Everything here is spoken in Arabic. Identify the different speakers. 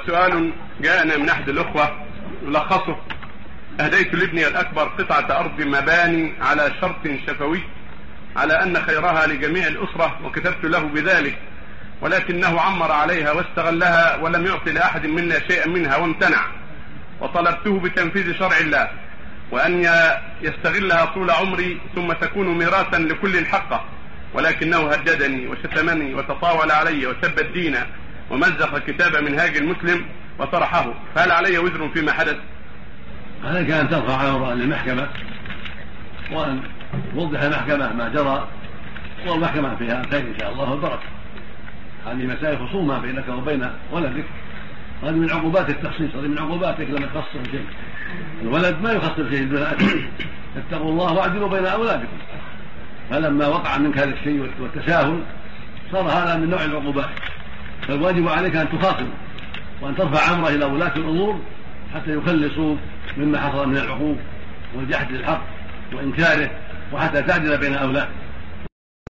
Speaker 1: سؤال جاءنا من أحد الأخوة يلخصه: أهديت لابني الأكبر قطعة أرض مباني على شرط شفوي على أن خيرها لجميع الأسرة، وكتبت له بذلك، ولكنه عمر عليها واستغلها ولم يعطي لأحد منا شيئا منها وامتنع، وطلبته بتنفيذ شرع الله وأن يستغلها طول عمري ثم تكون ميراثا لكل الحقة، ولكنه هددني وشتمني وتطاول علي وسب الدين ومزق كتاب منهاج المسلم وطرحه، فهل علي وزر فيما حدث؟
Speaker 2: عليك أن ترفع أمرا للمحكمة وأن توضح المحكمة ما جرى، والمحكمة فيها الخير إن شاء الله والبركة. هذه مسائل خصومة بينك وبين ولدك، هذه من عقوبات التخصيص، هذه من عقوباتك لما تخصص شيء. الولد ما يخصص شيء دون أجل، اتقوا الله واعدلوا بين أولادكم. فلما وقع منك هذا الشيء والتساهل صار هذا من نوع العقوبات، فالواجب عليك أن تخاصم وأن ترفع أمره إلى ولاة الأمور حتى يخلصوا مما حصل من العقوق والجحد للحق وإنكاره، وحتى تعدل بين أولادك.